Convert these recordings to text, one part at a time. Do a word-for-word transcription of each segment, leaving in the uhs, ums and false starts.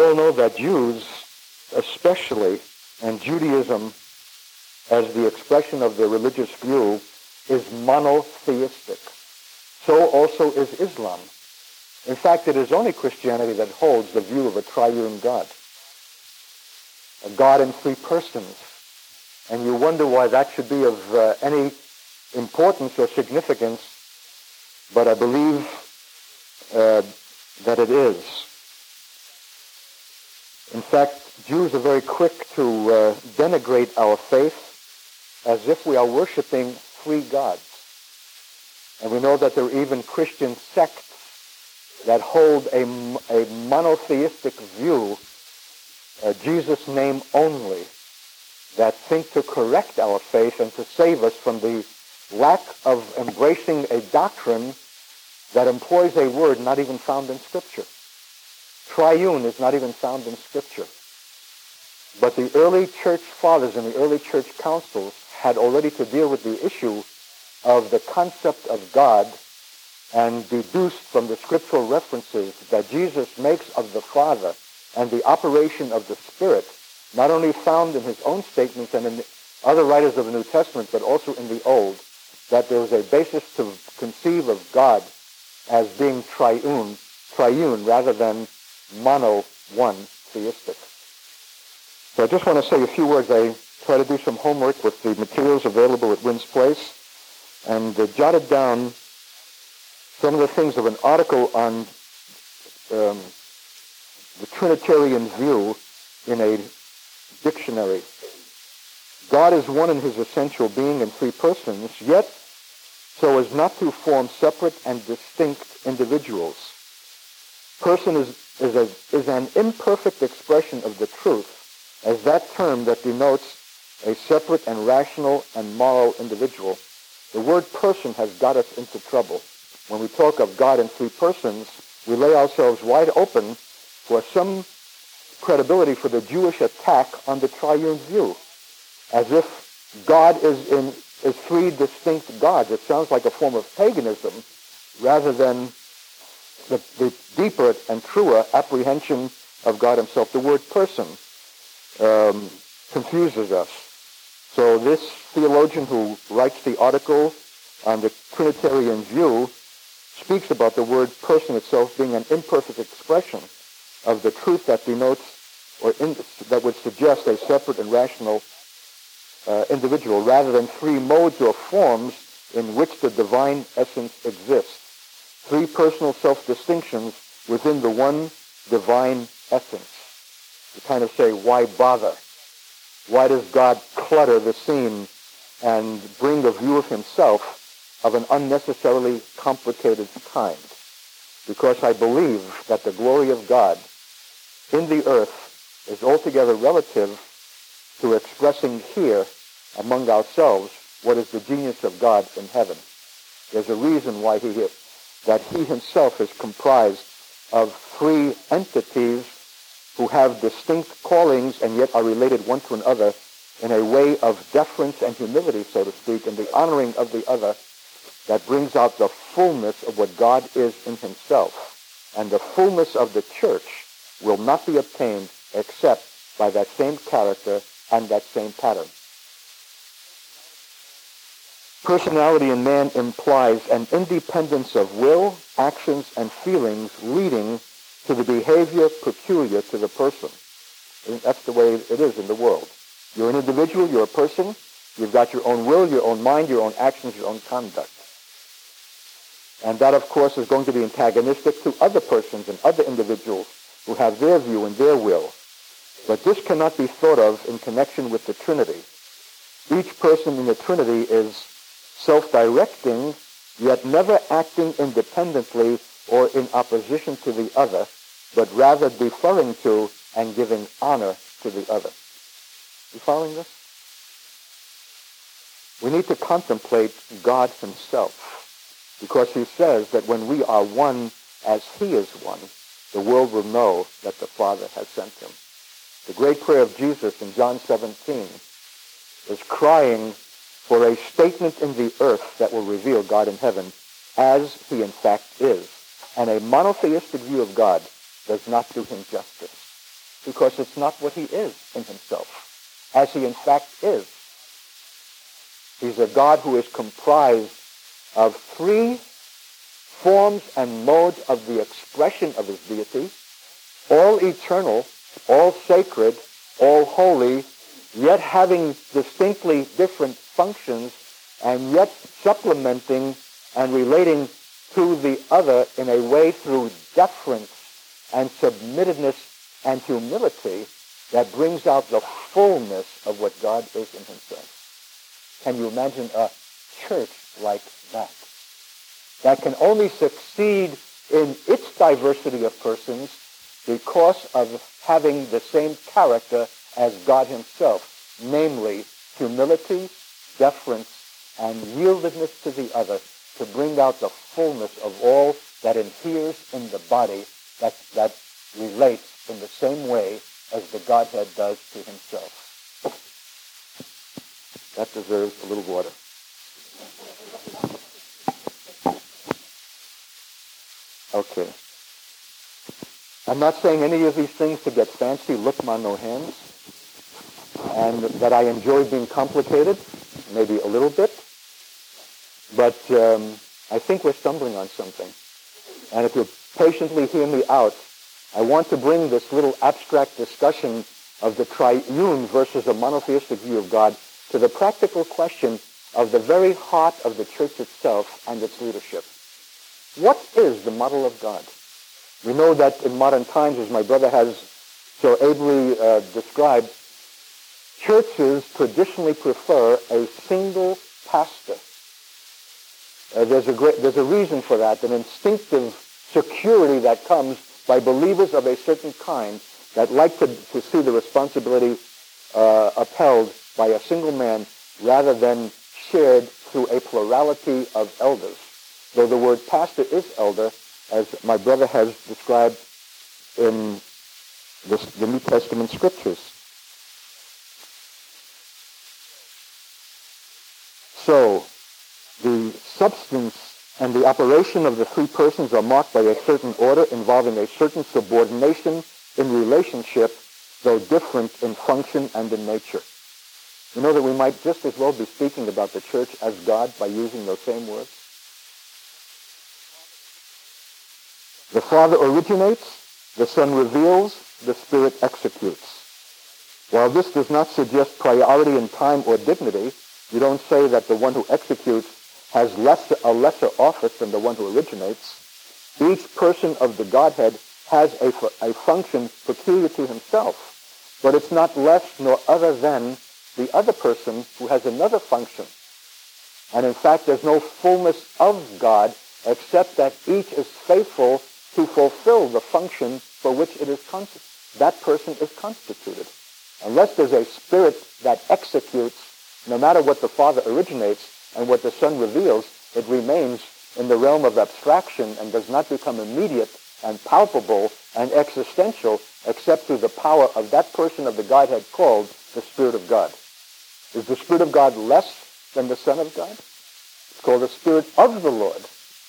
all know that Jews, especially, and Judaism as the expression of their religious view, is monotheistic. So also is Islam. In fact, it is only Christianity that holds the view of a triune God, a God in three persons. And you wonder why that should be of uh, any importance or significance, but I believe uh, that it is. In fact, Jews are very quick to uh, denigrate our faith as if we are worshiping three gods. And we know that there are even Christian sects that hold a, a monotheistic view, uh, Jesus' name only, that think to correct our faith and to save us from the lack of embracing a doctrine that employs a word not even found in Scripture. Triune is not even found in Scripture. But the early church fathers and the early church councils had already to deal with the issue of the concept of God and deduced from the scriptural references that Jesus makes of the Father and the operation of the Spirit, not only found in his own statements and in other writers of the New Testament, but also in the Old, that there was a basis to conceive of God as being triune, triune rather than mono, one, theistic. So I just want to say a few words. I try to do some homework with the materials available at Wynn's Place, and uh, jotted down some of the things of an article on um, the Trinitarian view in a dictionary. God is one in his essential being in three persons, yet so as not to form separate and distinct individuals. Person is, is, a, is an imperfect expression of the truth, as that term that denotes a separate and rational and moral individual. The word person has got us into trouble. When we talk of God in three persons, we lay ourselves wide open for some credibility for the Jewish attack on the triune view, as if God is in is three distinct gods. It sounds like a form of paganism rather than the, the deeper and truer apprehension of God himself. The word person um, confuses us. So this theologian who writes the article on the Trinitarian view speaks about the word person itself being an imperfect expression of the truth that denotes or in, that would suggest a separate and rational uh, individual rather than three modes or forms in which the divine essence exists. Three personal self-distinctions within the one divine essence. You kind of say, why bother? Why does God clutter the scene and bring a view of himself of an unnecessarily complicated kind? Because I believe that the glory of God in the earth is altogether relative to expressing here among ourselves what is the genius of God in heaven. There's a reason why he that he himself is comprised of three entities who have distinct callings and yet are related one to another in a way of deference and humility, so to speak, and the honoring of the other that brings out the fullness of what God is in himself. And the fullness of the church will not be obtained except by that same character and that same pattern. Personality in man implies an independence of will, actions, and feelings leading to the behavior peculiar to the person. And that's the way it is in the world. You're an individual, you're a person, you've got your own will, your own mind, your own actions, your own conduct. And that, of course, is going to be antagonistic to other persons and other individuals who have their view and their will. But this cannot be thought of in connection with the Trinity. Each person in the Trinity is self-directing, yet never acting independently or in opposition to the other, but rather deferring to and giving honor to the other. You following this? We need to contemplate God himself, because he says that when we are one as he is one, the world will know that the Father has sent him. The great prayer of Jesus in John seventeen is crying for a statement in the earth that will reveal God in heaven as he in fact is. And a monotheistic view of God does not do him justice. because it's not what he is in himself, as he in fact is. He's a God who is comprised of three forms and modes of the expression of his deity, all eternal, all sacred, all holy, yet having distinctly different functions, and yet supplementing and relating to the other in a way through deference and submittedness and humility that brings out the fullness of what God is in himself. Can you imagine a church like that? That can only succeed in its diversity of persons because of having the same character as God himself, namely humility, deference, and yieldedness to the other, to bring out the fullness of all that inheres in the body that, that relates in the same way as the Godhead does to himself. That deserves a little water. Okay. I'm not saying any of these things to get fancy, look man no hands, and that I enjoy being complicated, maybe a little bit, but um, I think we're stumbling on something. And if you'll patiently hear me out, I want to bring this little abstract discussion of the triune versus a monotheistic view of God to the practical question of the very heart of the church itself and its leadership. What is the model of God? We know that in modern times, as my brother has so ably uh, described, churches traditionally prefer a single pastor. Uh, there's a great, there's a reason for that, an instinctive security that comes by believers of a certain kind that like to, to see the responsibility uh, upheld by a single man rather than shared through a plurality of elders. Though the word pastor is elder, as my brother has described in the, the New Testament scriptures. So, the substance and the operation of the three persons are marked by a certain order involving a certain subordination in relationship, though different in function and in nature. You know that we might just as well be speaking about the church as God by using those same words. The Father originates, the Son reveals, the Spirit executes. While this does not suggest priority in time or dignity, you don't say that the one who executes has less, a lesser office than the one who originates. Each person of the Godhead has a, a function peculiar to himself, but it's not less nor other than the other person who has another function. And in fact, there's no fullness of God except that each is faithful to fulfill the function for which it is constituted. That person is constituted. Unless there's a spirit that executes, no matter what the Father originates and what the Son reveals, it remains in the realm of abstraction and does not become immediate and palpable and existential except through the power of that person of the Godhead called the Spirit of God. Is the Spirit of God less than the Son of God? It's called the Spirit of the Lord.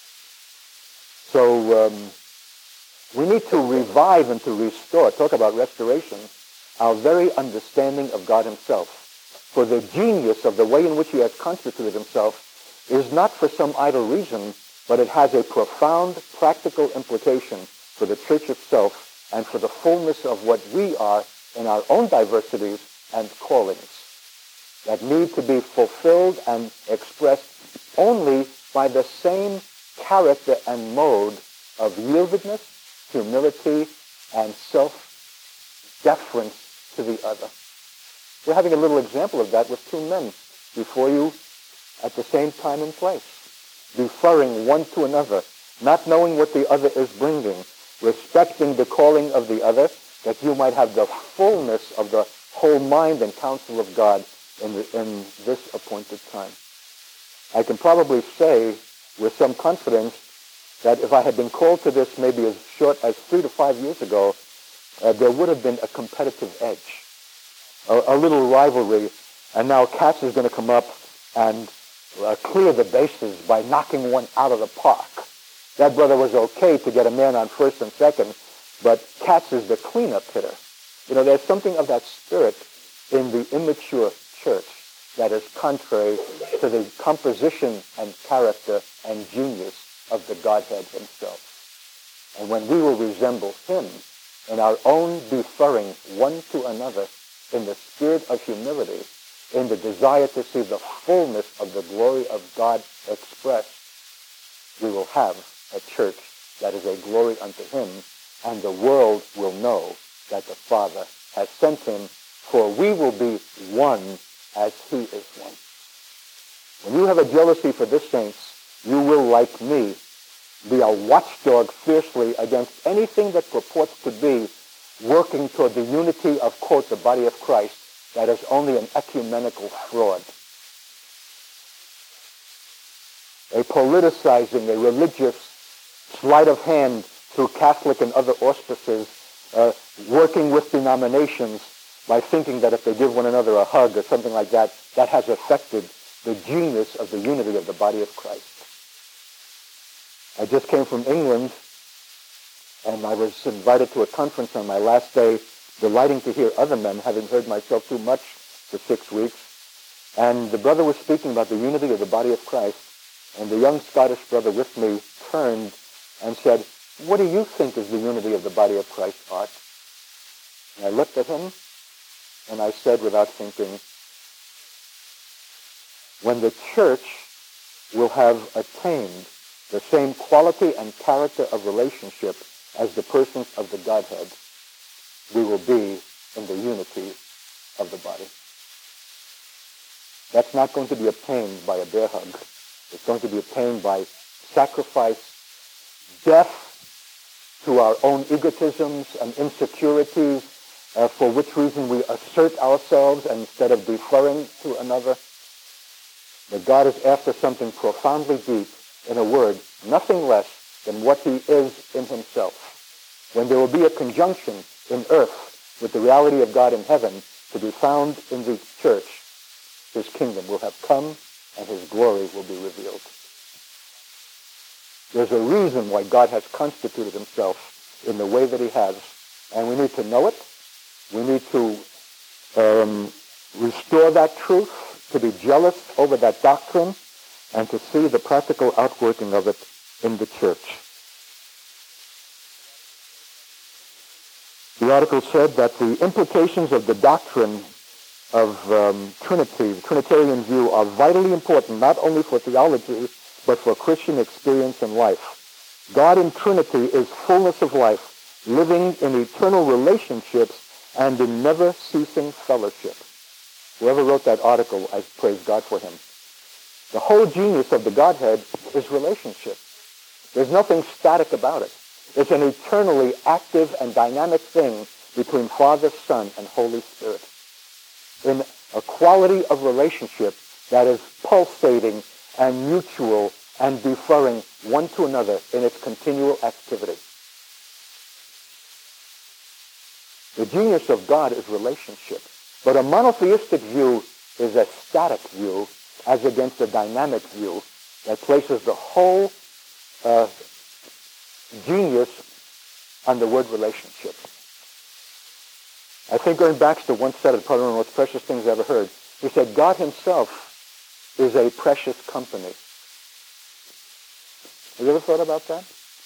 So um, we need to revive and to restore, talk about restoration, our very understanding of God himself. For the genius of the way in which he has constituted himself is not for some idle reason, but it has a profound practical implication for the church itself and for the fullness of what we are in our own diversities and callings that need to be fulfilled and expressed only by the same character and mode of yieldedness, humility, and self-deference to the other. We're having a little example of that with two men before you at the same time and place, deferring one to another, not knowing what the other is bringing, respecting the calling of the other, that you might have the fullness of the whole mind and counsel of God in, the, in this appointed time. I can probably say with some confidence that if I had been called to this maybe as short as three to five years ago, uh, there would have been a competitive edge, a, a little rivalry, and now Katz is going to come up and uh, clear the bases by knocking one out of the park. That brother was okay to get a man on first and second, but Katz is the cleanup hitter. You know, there's something of that spirit in the immature church that is contrary to the composition and character and genius of the Godhead himself. And when we will resemble him in our own deferring one to another in the spirit of humility, in the desire to see the fullness of the glory of God expressed, we will have a church that is a glory unto him, and the world will know that the Father has sent him, for we will be one as he is one. When you have a jealousy for the saints, you will, like me, be a watchdog fiercely against anything that purports to be working toward the unity of, quote, the body of Christ, that is only an ecumenical fraud. A politicizing, a religious sleight of hand through Catholic and other auspices, uh, working with denominations by thinking that if they give one another a hug or something like that, that has affected the genius of the unity of the body of Christ. I just came from England, and I was invited to a conference on my last day, delighting to hear other men, having heard myself too much for six weeks. And the brother was speaking about the unity of the body of Christ, and the young Scottish brother with me turned and said, "What do you think is the unity of the body of Christ, Art?" And I looked at him, and I said without thinking, when the church will have attained the same quality and character of relationship as the persons of the Godhead, we will be in the unity of the body. That's not going to be obtained by a bear hug. It's going to be obtained by sacrifice, death to our own egotisms and insecurities, uh, for which reason we assert ourselves instead of deferring to another. But God is after something profoundly deep, in a word, nothing less than what he is in himself. When there will be a conjunction in earth with the reality of God in heaven to be found in the church, his kingdom will have come and his glory will be revealed. There's a reason why God has constituted himself in the way that he has, and we need to know it. We need to um, restore that truth, to be jealous over that doctrine, and to see the practical outworking of it in the church. The article said that the implications of the doctrine of um, Trinity, the Trinitarian view, are vitally important not only for theology, but for Christian experience and life. God in Trinity is fullness of life, living in eternal relationships and in never-ceasing fellowship. Whoever wrote that article, I praise God for him. The whole genius of the Godhead is relationship. There's nothing static about it. It's an eternally active and dynamic thing between Father, Son, and Holy Spirit, in a quality of relationship that is pulsating and mutual and deferring one to another in its continual activity. The genius of God is relationship, but a monotheistic view is a static view as against a dynamic view that places the whole uh, genius on the word relationship. I think Ern Baxter once said it, probably one of the most precious things I ever heard. He said, God himself is a precious company. Have you ever thought about that?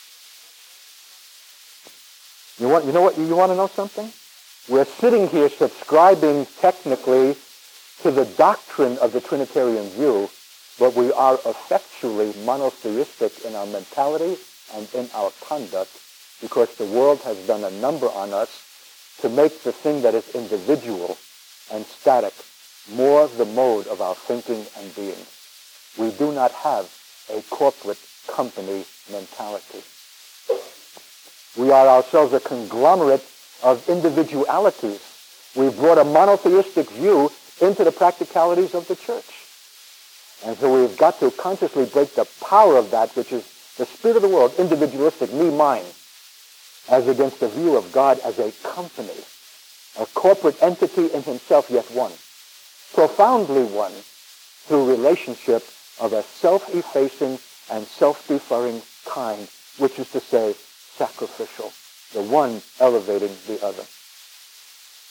You want, you know what, you want to know something? We're sitting here subscribing technically to the doctrine of the Trinitarian view, but we are effectually monotheistic in our mentality and in our conduct because the world has done a number on us to make the thing that is individual and static more the mode of our thinking and being. We do not have a corporate company mentality. We are ourselves a conglomerate of individualities. We've brought a monotheistic view into the practicalities of the church. And so we've got to consciously break the power of that, which is the spirit of the world, individualistic, me, mine, as against the view of God as a company, a corporate entity in himself, yet one, profoundly one, through relationship of a self-effacing and self-deferring kind, which is to say, sacrificial, the one elevating the other.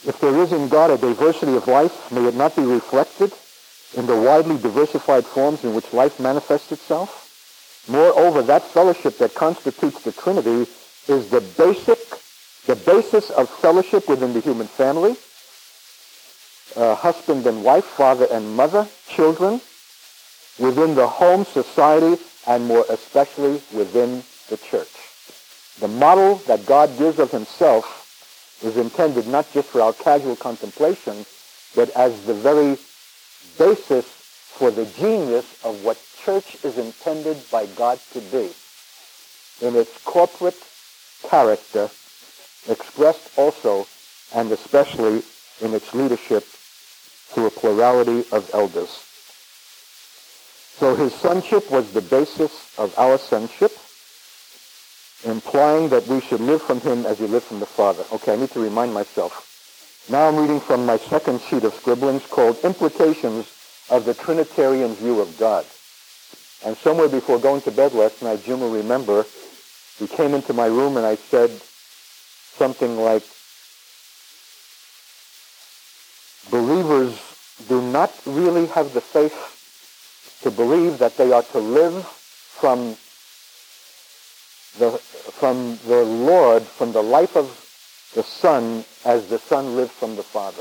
If there is in God a diversity of life, may it not be reflected in the widely diversified forms in which life manifests itself. Moreover, that fellowship that constitutes the Trinity is the basic, the basis of fellowship within the human family, uh, husband and wife, father and mother, children, within the home, society, and more especially within the church. The model that God gives of himself is intended not just for our casual contemplation, but as the very basis for the genius of what church is intended by God to be, in its corporate character, expressed also and especially in its leadership through a plurality of elders. So his sonship was the basis of our sonship, implying that we should live from him as he lived from the Father. Okay, I need to remind myself. Now I'm reading from my second sheet of scribblings called Implications of the Trinitarian View of God. And somewhere before going to bed last night, Jim will remember, he came into my room and I said something like, believers do not really have the faith to believe that they are to live from the from the Lord, from the life of the Son, as the Son lived from the Father.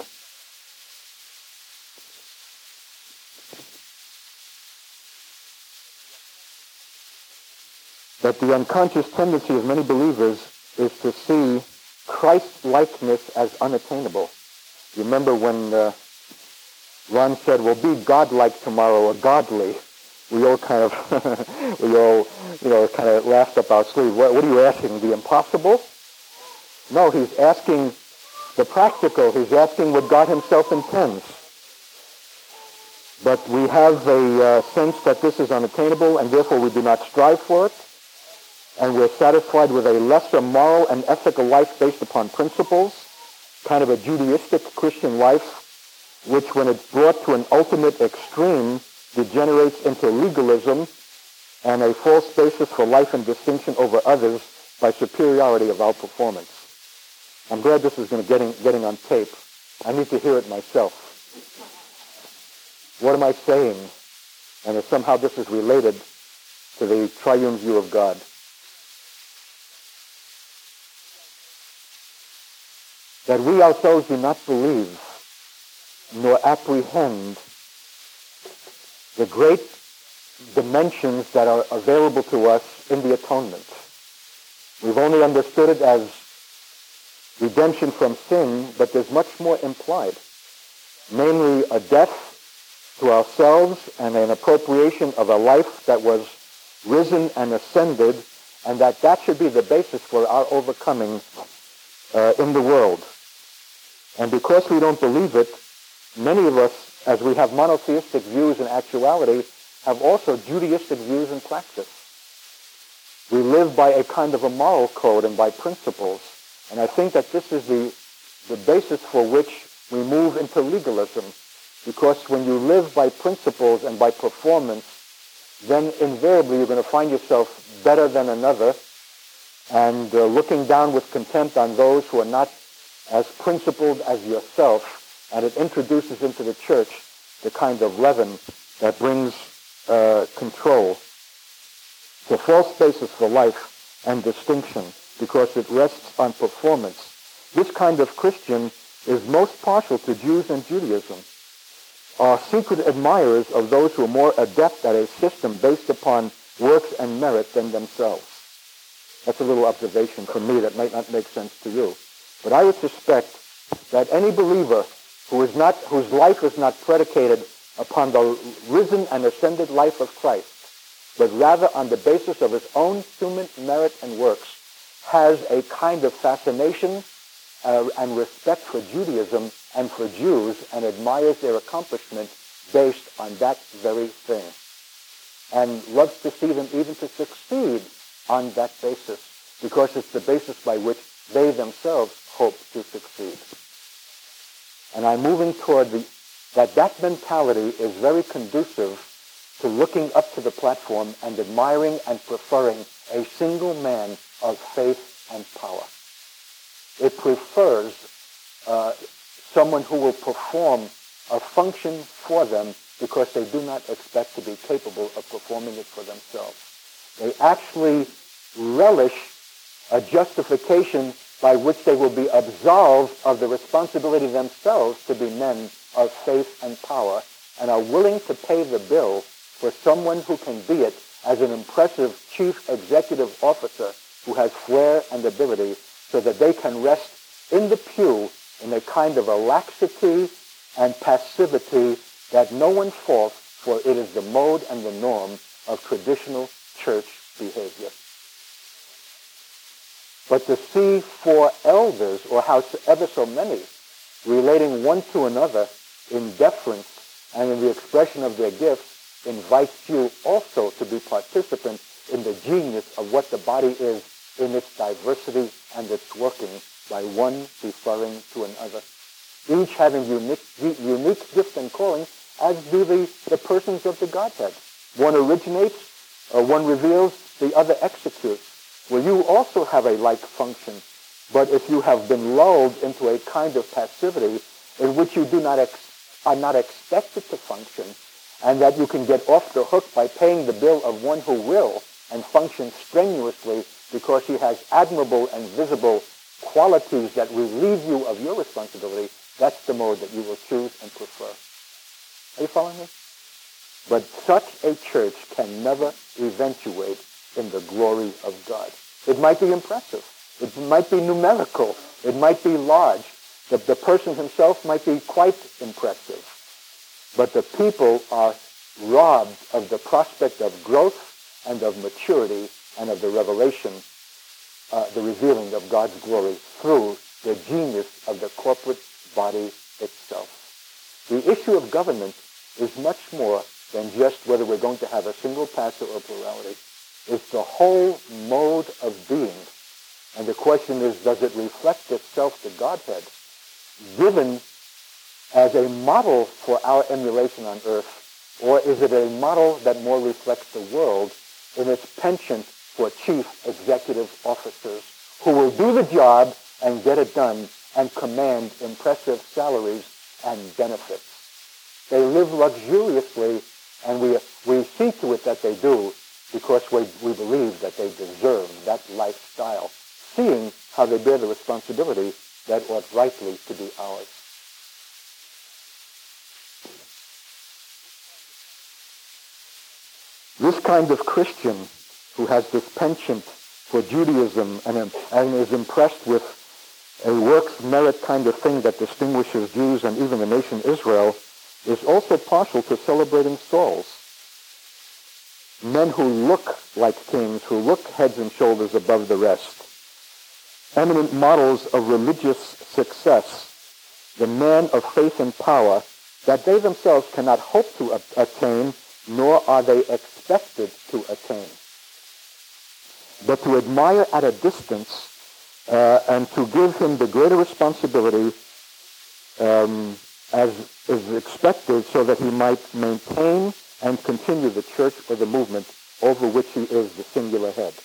That the unconscious tendency of many believers is to see Christ-likeness as unattainable. You remember when uh, Ron said, well, be godlike tomorrow, or godly. We all kind of, we all, you know, kind of laughed up our sleeve. What, what are you asking, the impossible? No, he's asking the practical. He's asking what God himself intends. But we have a uh, sense that this is unattainable, and therefore we do not strive for it. And we're satisfied with a lesser moral and ethical life based upon principles, kind of a Judaistic Christian life, which when it's brought to an ultimate extreme, degenerates into legalism and a false basis for life and distinction over others by superiority of our performance. I'm glad this is going to getting getting on tape. I need to hear it myself. What am I saying? And if somehow this is related to the triune view of God. That we ourselves do not believe nor apprehend the great dimensions that are available to us in the atonement. We've only understood it as redemption from sin, but there's much more implied. Namely, a death to ourselves and an appropriation of a life that was risen and ascended, and that that should be the basis for our overcoming uh, in the world. And because we don't believe it, many of us, as we have monotheistic views in actuality, have also Judaistic views in practice. We live by a kind of a moral code and by principles. And I think that this is the, the basis for which we move into legalism. Because when you live by principles and by performance, then invariably you're going to find yourself better than another and uh, looking down with contempt on those who are not as principled as yourself. And it introduces into the church the kind of leaven that brings uh, control, the false basis for life and distinction, because it rests on performance. This kind of Christian is most partial to Jews and Judaism, are secret admirers of those who are more adept at a system based upon works and merit than themselves. That's a little observation from me that might not make sense to you. But I would suspect that any believer who is not, whose life is not predicated upon the risen and ascended life of Christ, but rather on the basis of his own human merit and works, has a kind of fascination uh, and respect for Judaism and for Jews, and admires their accomplishment based on that very thing, and loves to see them even to succeed on that basis, because it's the basis by which they themselves hope to succeed. And I'm moving toward the, that that mentality is very conducive to looking up to the platform and admiring and preferring a single man of faith and power. It prefers uh, someone who will perform a function for them because they do not expect to be capable of performing it for themselves. They actually relish a justification by which they will be absolved of the responsibility themselves to be men of faith and power, and are willing to pay the bill for someone who can be it as an impressive chief executive officer who has flair and ability, so that they can rest in the pew in a kind of a laxity and passivity that no one faults, for it is the mode and the norm of traditional church behavior. But to see four elders, or however so many, relating one to another in deference and in the expression of their gifts, invites you also to be participant in the genius of what the body is in its diversity and its working, by one referring to another, each having unique, unique gift and calling, as do the, the persons of the Godhead. One originates, or one reveals, the other executes. Well, you also have a like function, but if you have been lulled into a kind of passivity in which you do not ex- are not expected to function, and that you can get off the hook by paying the bill of one who will and function strenuously because he has admirable and visible qualities that relieve you of your responsibility, that's the mode that you will choose and prefer. Are you following me? But such a church can never eventuate in the glory of God. It might be impressive. It might be numerical. It might be large. The, the person himself might be quite impressive. But the people are robbed of the prospect of growth and of maturity and of the revelation, uh, the revealing of God's glory through the genius of the corporate body itself. The issue of government is much more than just whether we're going to have a single pastor or plurality. It's the whole mode of being. And the question is, does it reflect itself to Godhead, given as a model for our emulation on earth, or is it a model that more reflects the world in its penchant for chief executive officers who will do the job and get it done and command impressive salaries and benefits? They live luxuriously, and we, we see to it that they do, because we, we believe that they deserve that lifestyle, seeing how they bear the responsibility that ought rightly to be ours. This kind of Christian who has this penchant for Judaism and, and is impressed with a works merit kind of thing that distinguishes Jews and even the nation Israel is also partial to celebrating souls. Men who look like kings, who look heads and shoulders above the rest. Eminent models of religious success. The men of faith and power that they themselves cannot hope to attain, nor are they expected to attain. But to admire at a distance uh, and to give him the greater responsibility um, as is expected, so that he might maintain and continue the church or the movement over which he is the singular head.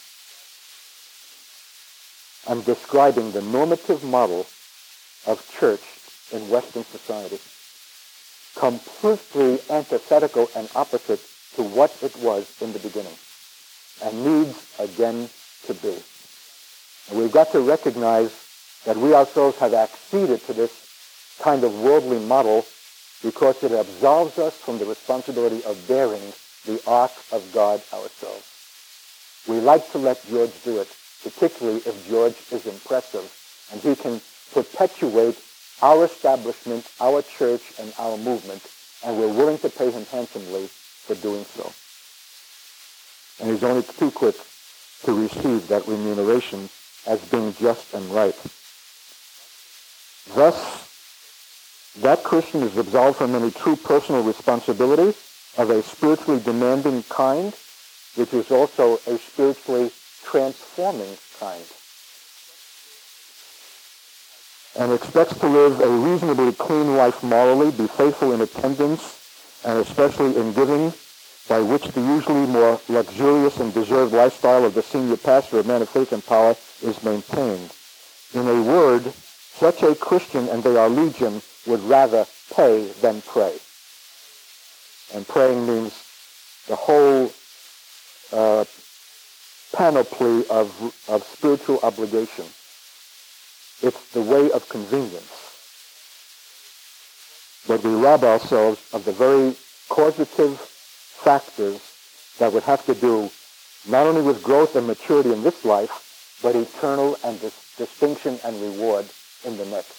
I'm describing the normative model of church in Western society, completely antithetical and opposite to what it was in the beginning, and needs again to be. And we've got to recognize that we ourselves have acceded to this kind of worldly model because it absolves us from the responsibility of bearing the ark of God ourselves. We like to let George do it, particularly if George is impressive, and he can perpetuate our establishment, our church, and our movement, and we're willing to pay him handsomely for doing so. And he's only too quick to receive that remuneration as being just and right. Thus, that Christian is absolved from any true personal responsibility of a spiritually demanding kind, which is also a spiritually transforming kind, and expects to live a reasonably clean life morally, be faithful in attendance, and especially in giving, by which the usually more luxurious and deserved lifestyle of the senior pastor, a man of faith and power, is maintained. In a word, such a Christian, and they are legion, would rather pay than pray. And praying means the whole uh, panoply of, of spiritual obligation. It's the way of convenience. But we rob ourselves of the very causative factors that would have to do not only with growth and maturity in this life, but eternal and dis- distinction and reward in the next.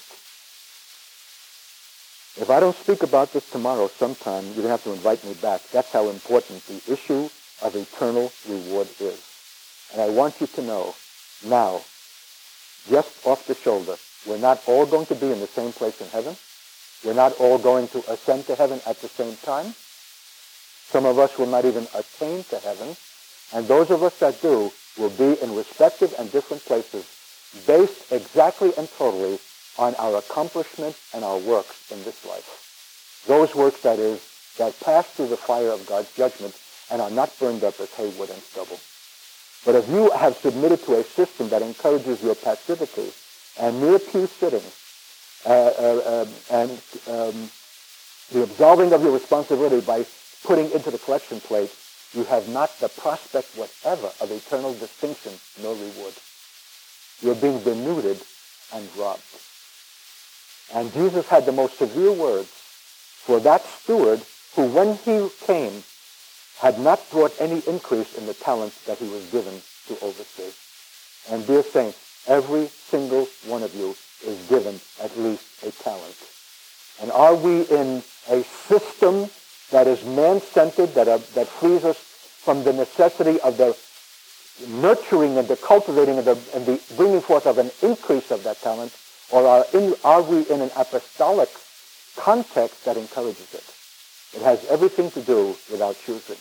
If I don't speak about this tomorrow sometime, you're going to have to invite me back. That's how important the issue of eternal reward is. And I want you to know now, just off the shoulder, we're not all going to be in the same place in heaven. We're not all going to ascend to heaven at the same time. Some of us will not even attain to heaven. And those of us that do will be in respective and different places based exactly and totally on our accomplishment and our works in this life. Those works, that is, that pass through the fire of God's judgment and are not burned up as hay, wood, and stubble. But if you have submitted to a system that encourages your passivity and mere pew sitting uh, uh, uh, and um, the absolving of your responsibility by putting into the collection plate, you have not the prospect whatever of eternal distinction nor reward. You're being denuded and robbed. And Jesus had the most severe words for that steward who, when he came, had not brought any increase in the talents that he was given to oversee. And dear saints, every single one of you is given at least a talent. And are we in a system that is man-centered, that, are, that frees us from the necessity of the nurturing and the cultivating and the, and the bringing forth of an increase of that talent? Or are, in, are we in an apostolic context that encourages it? It has everything to do with our choosing.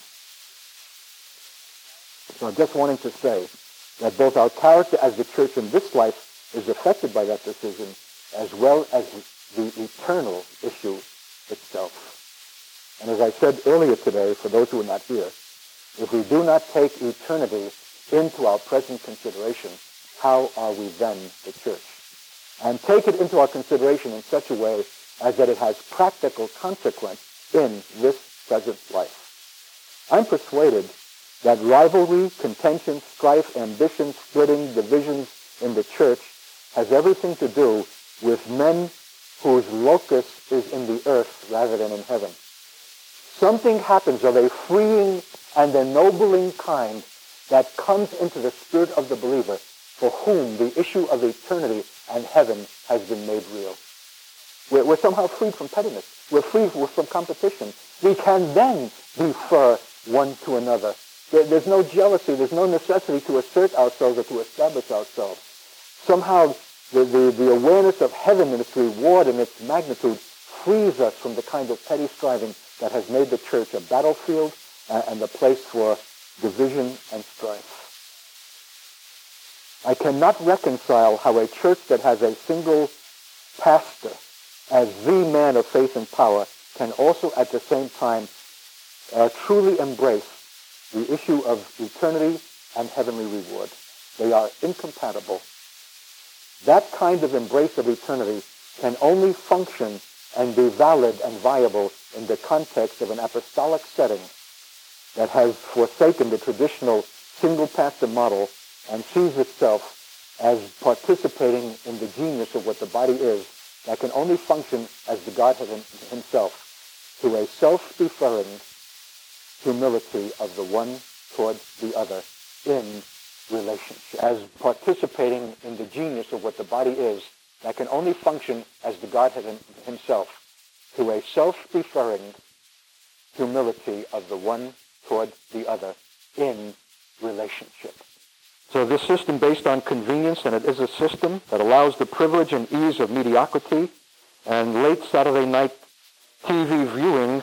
So I'm just wanting to say that both our character as the church in this life is affected by that decision, as well as the eternal issue itself. And as I said earlier today, for those who are not here, if we do not take eternity into our present consideration, how are we then the church? And take it into our consideration in such a way as that it has practical consequence in this present life. I'm persuaded that rivalry, contention, strife, ambition, splitting, divisions in the church has everything to do with men whose locus is in the earth rather than in heaven. Something happens of a freeing and ennobling kind that comes into the spirit of the believer, for whom the issue of eternity and heaven has been made real. We're, we're somehow freed from pettiness. We're free from competition. We can then defer one to another. There, there's no jealousy. There's no necessity to assert ourselves or to establish ourselves. Somehow the, the, the awareness of heaven and its reward and its magnitude frees us from the kind of petty striving that has made the church a battlefield uh, and a place for division and strife. I cannot reconcile how a church that has a single pastor as the man of faith and power can also at the same time uh, truly embrace the issue of eternity and heavenly reward. They are incompatible. That kind of embrace of eternity can only function and be valid and viable in the context of an apostolic setting that has forsaken the traditional single pastor model and sees itself as participating in the genius of what the body is, that can only function as the Godhead himself, through a self-deferring humility of the one toward the other in relationship. As participating in the genius of what the body is, that can only function as the Godhead himself, through a self-deferring humility of the one toward the other in relationship. So this system based on convenience, and it is a system that allows the privilege and ease of mediocrity, and late Saturday night T V viewing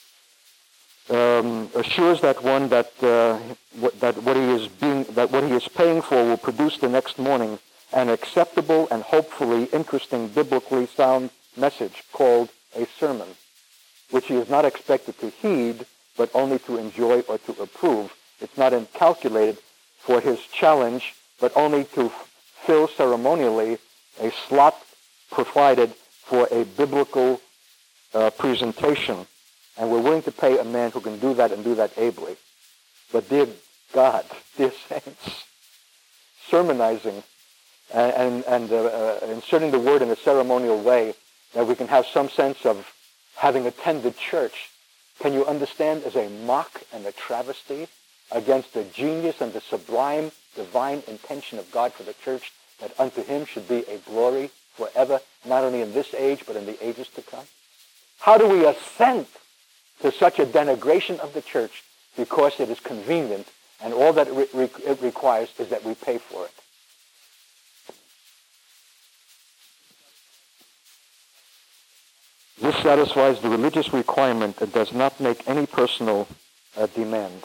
um, assures that one that uh, what, that what he is being that what he is paying for will produce the next morning an acceptable and hopefully interesting, biblically sound message called a sermon, which he is not expected to heed, but only to enjoy or to approve. It's not calculated for his challenge, but only to fill ceremonially a slot provided for a biblical uh, presentation. And we're willing to pay a man who can do that and do that ably. But dear God, dear saints, sermonizing and, and, and uh, uh, inserting the word in a ceremonial way that we can have some sense of having attended church, can you understand, as a mock and a travesty against the genius and the sublime divine intention of God for the church, that unto him should be a glory forever, not only in this age, but in the ages to come? How do we assent to such a denigration of the church because it is convenient, and all that it, re- it requires is that we pay for it? This satisfies the religious requirement and does not make any personal uh, demand.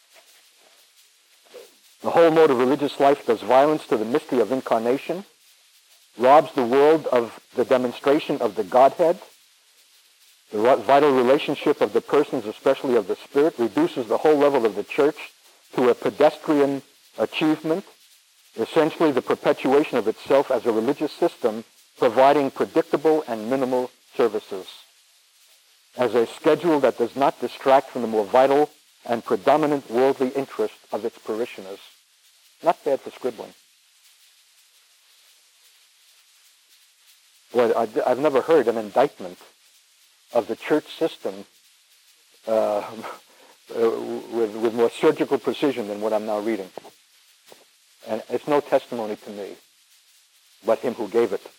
The whole mode of religious life does violence to the mystery of incarnation, robs the world of the demonstration of the Godhead, the vital relationship of the persons, especially of the Spirit, reduces the whole level of the church to a pedestrian achievement, essentially the perpetuation of itself as a religious system providing predictable and minimal services, as a schedule that does not distract from the more vital and predominant worldly interest of its parishioners. Not bad for scribbling. Boy, I've never heard an indictment of the church system uh, with, with more surgical precision than what I'm now reading. And it's no testimony to me, but him who gave it.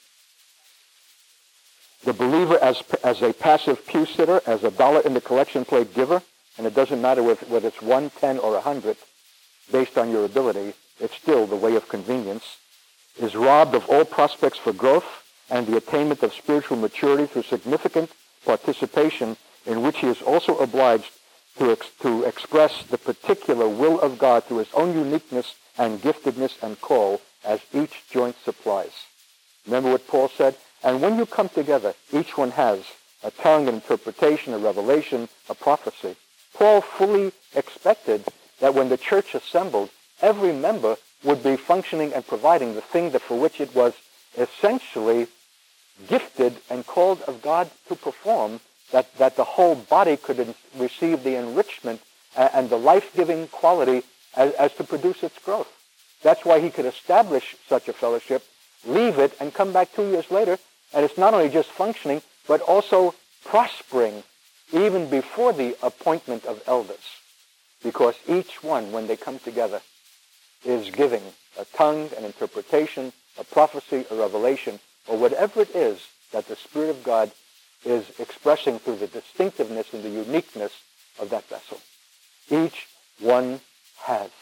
The believer as as a passive pew sitter, as a dollar in the collection plate giver, and it doesn't matter whether it's one, ten, or a hundred, based on your ability, it's still the way of convenience, is robbed of all prospects for growth and the attainment of spiritual maturity through significant participation in which he is also obliged to, ex- to express the particular will of God through his own uniqueness and giftedness and call as each joint supplies. Remember what Paul said? And when you come together, each one has a tongue, an interpretation, a revelation, a prophecy. Paul fully expected that when the church assembled, every member would be functioning and providing the thing that for which it was essentially gifted and called of God to perform, that, that the whole body could in, receive the enrichment and, and the life-giving quality as, as to produce its growth. That's why he could establish such a fellowship, leave it, and come back two years later, and it's not only just functioning, but also prospering even before the appointment of elders. Because each one, when they come together, is giving a tongue, an interpretation, a prophecy, a revelation, or whatever it is that the Spirit of God is expressing through the distinctiveness and the uniqueness of that vessel. Each one has.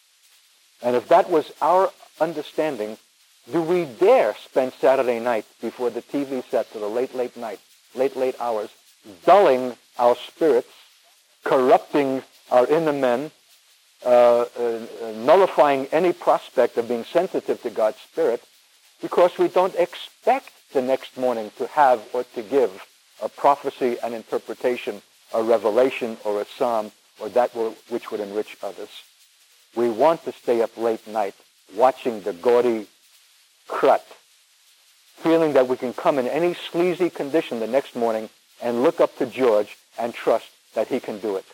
And if that was our understanding, do we dare spend Saturday night before the T V set to the late, late night, late, late hours, dulling our spirits, corrupting our inner men, uh, uh, nullifying any prospect of being sensitive to God's Spirit, because we don't expect the next morning to have or to give a prophecy, an interpretation, a revelation, or a psalm, or that will, which would enrich others. We want to stay up late night watching the gaudy crut, feeling that we can come in any sleazy condition the next morning and look up to George and trust that he can do it.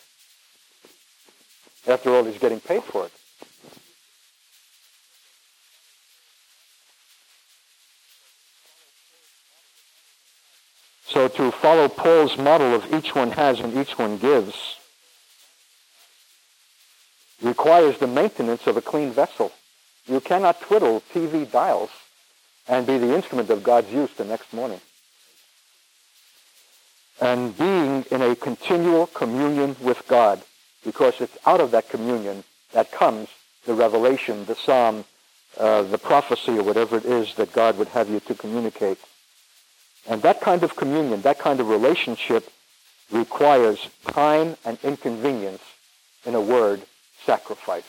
After all, he's getting paid for it. So to follow Paul's model of each one has and each one gives requires the maintenance of a clean vessel. You cannot twiddle T V dials and be the instrument of God's use the next morning. And being in a continual communion with God, because it's out of that communion that comes the revelation, the psalm, uh, the prophecy, or whatever it is that God would have you to communicate. And that kind of communion, that kind of relationship requires time and inconvenience, in a word, sacrifice.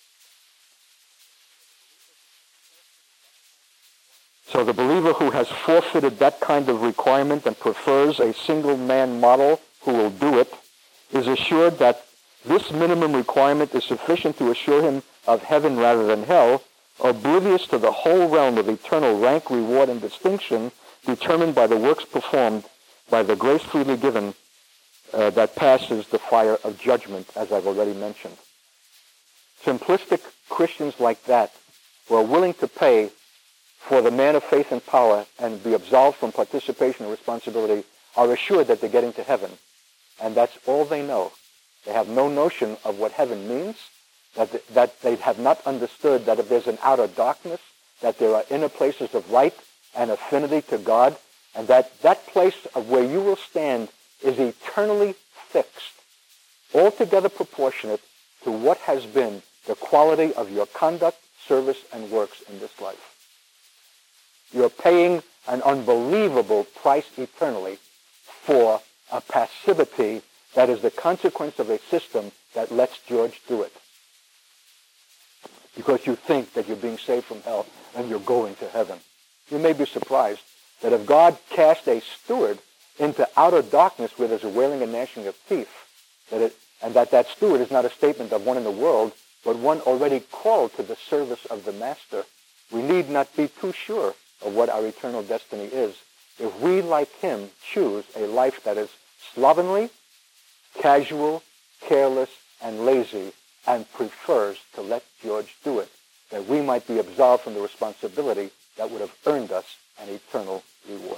So the believer who has forfeited that kind of requirement and prefers a single man model who will do it is assured that this minimum requirement is sufficient to assure him of heaven rather than hell, oblivious to the whole realm of eternal rank, reward, and distinction determined by the works performed by the grace freely given uh, that passes the fire of judgment, as I've already mentioned. Simplistic Christians like that, who are willing to pay for the man of faith and power and be absolved from participation and responsibility, are assured that they're getting to heaven. And that's all they know. They have no notion of what heaven means, that, th- that they have not understood that if there's an outer darkness, that there are inner places of light and affinity to God, and that that place of where you will stand is eternally fixed, altogether proportionate to what has been the quality of your conduct, service, and works in this life. You're paying an unbelievable price eternally for a passivity that is the consequence of a system that lets George do it. Because you think that you're being saved from hell and you're going to heaven. You may be surprised that if God cast a steward into outer darkness where there's a wailing and gnashing of teeth, that it, and that that steward is not a statement of one in the world, but one already called to the service of the master, we need not be too sure of what our eternal destiny is if we, like him, choose a life that is slovenly, casual, careless, and lazy, and prefers to let George do it, that we might be absolved from the responsibility that would have earned us an eternal reward.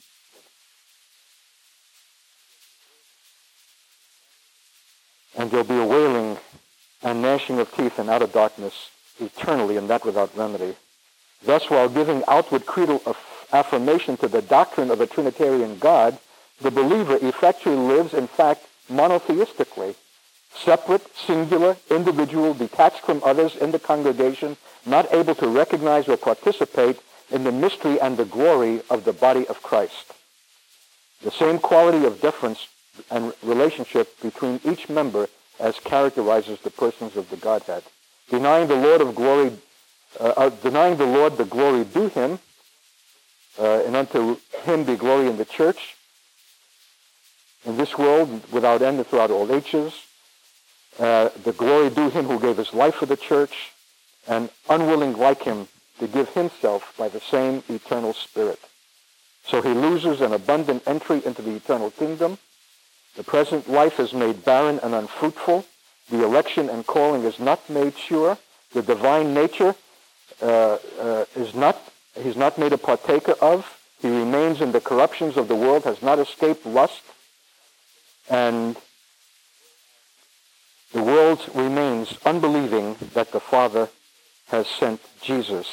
And there'll be a wailing and gnashing of teeth and outer darkness eternally, and that without remedy. Thus, while giving outward creedal affirmation to the doctrine of a Trinitarian God, the believer effectually lives, in fact, monotheistically, separate, singular, individual, detached from others in the congregation, not able to recognize or participate in the mystery and the glory of the body of Christ. The same quality of difference and relationship between each member as characterizes the persons of the Godhead. Denying the Lord of glory, uh, uh, denying the Lord the glory due him, uh, and unto him be glory in the church, in this world, without end and throughout all ages. Uh, the glory due him who gave his life for the church, and unwilling like him to give himself by the same eternal Spirit. So he loses an abundant entry into the eternal kingdom. The present life is made barren and unfruitful. The election and calling is not made sure. The divine nature uh, uh, is not, he's not made a partaker of. He remains in the corruptions of the world, has not escaped lust, and the world remains unbelieving that the Father has sent Jesus.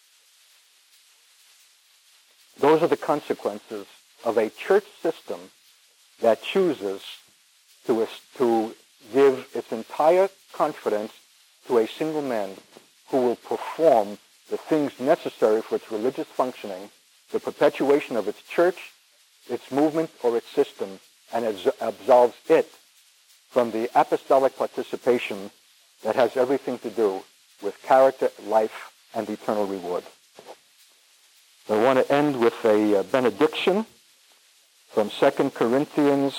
Those are the consequences of a church system that chooses to, to give its entire confidence to a single man who will perform the things necessary for its religious functioning, the perpetuation of its church, its movement, or its system, and absolves it from the apostolic participation that has everything to do with character, life, and eternal reward. I want to end with a benediction from Second Corinthians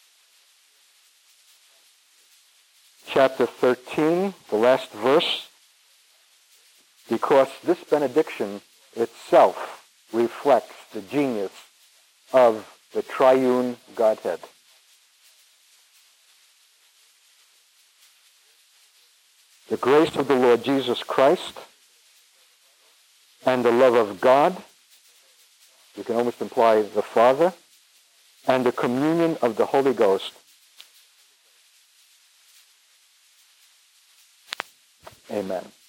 chapter thirteen, the last verse, because this benediction itself reflects the genius of the triune Godhead. The grace of the Lord Jesus Christ and the love of God, you can almost imply the Father, and the communion of the Holy Ghost. Amen.